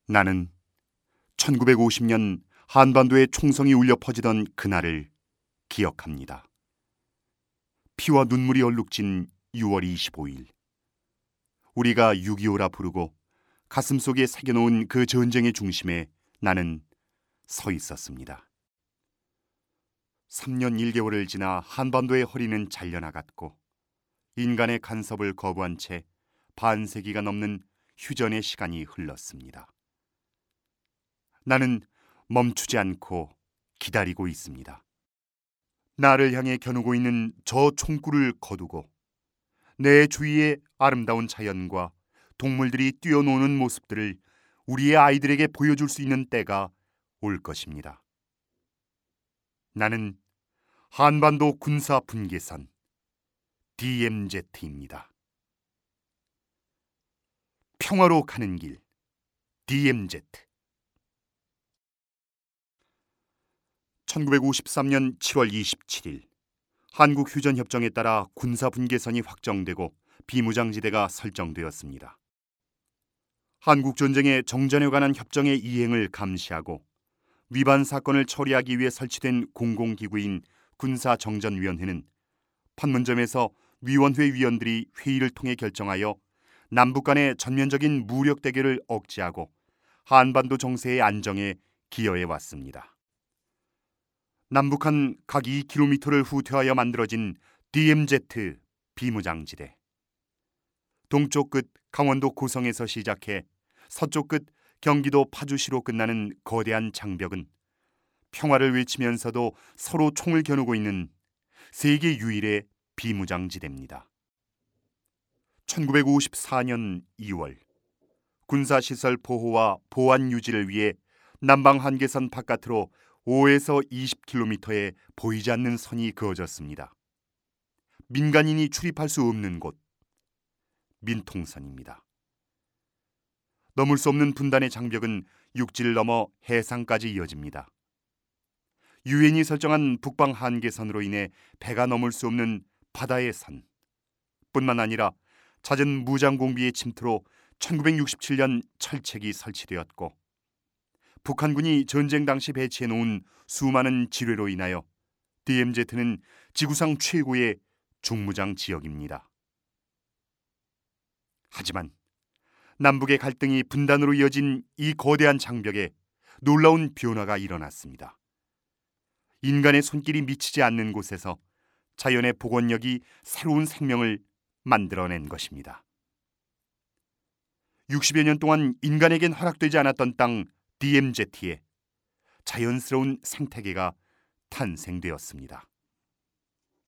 나는 1950년 한반도에 총성이 울려 퍼지던 그날을 기억합니다. 피와 눈물이 얼룩진 6월 25일. 우리가 6.25라 부르고 가슴속에 새겨놓은 그 전쟁의 중심에 나는 서 있었습니다. 3년 1개월을 지나 한반도의 허리는 잘려나갔고 인간의 간섭을 거부한 채 반세기가 넘는 휴전의 시간이 흘렀습니다. 나는 멈추지 않고 기다리고 있습니다. 나를 향해 겨누고 있는 저 총구를 거두고 내 주위의 아름다운 자연과 동물들이 뛰어노는 모습들을 우리의 아이들에게 보여줄 수 있는 때가 올 것입니다. 나는 한반도 군사 분계선 DMZ입니다. 평화로 가는 길 DMZ. 1953년 7월 27일 한국휴전협정에 따라 군사분계선이 확정되고 비무장지대가 설정되었습니다. 한국전쟁의 정전에 관한 협정의 이행을 감시하고 위반 사건을 처리하기 위해 설치된 공공기구인 군사정전위원회는 판문점에서 위원회 위원들이 회의를 통해 결정하여 남북 간의 전면적인 무력 대결을 억제하고 한반도 정세의 안정에 기여해 왔습니다. 남북한 각 2km를 후퇴하여 만들어진 DMZ 비무장지대. 동쪽 끝 강원도 고성에서 시작해 서쪽 끝 경기도 파주시로 끝나는 거대한 장벽은 평화를 외치면서도 서로 총을 겨누고 있는 세계 유일의 비무장지대입니다. 1954년 2월 군사시설 보호와 보안 유지를 위해 남방 한계선 바깥으로 5에서 20km의 보이지 않는 선이 그어졌습니다. 민간인이 출입할 수 없는 곳, 민통선입니다. 넘을 수 없는 분단의 장벽은 육지를 넘어 해상까지 이어집니다. 유엔이 설정한 북방 한계선으로 인해 배가 넘을 수 없는 바다의 선 뿐만 아니라 잦은 무장공비의 침투로 1967년 철책이 설치되었고 북한군이 전쟁 당시 배치해 놓은 수많은 지뢰로 인하여 DMZ는 지구상 최고의 중무장 지역입니다. 하지만 남북의 갈등이 분단으로 이어진 이 거대한 장벽에 놀라운 변화가 일어났습니다. 인간의 손길이 미치지 않는 곳에서 자연의 복원력이 새로운 생명을 만들어낸 것입니다. 60여 년 동안 인간에겐 허락되지 않았던 땅 DMZ에 자연스러운 생태계가 탄생되었습니다.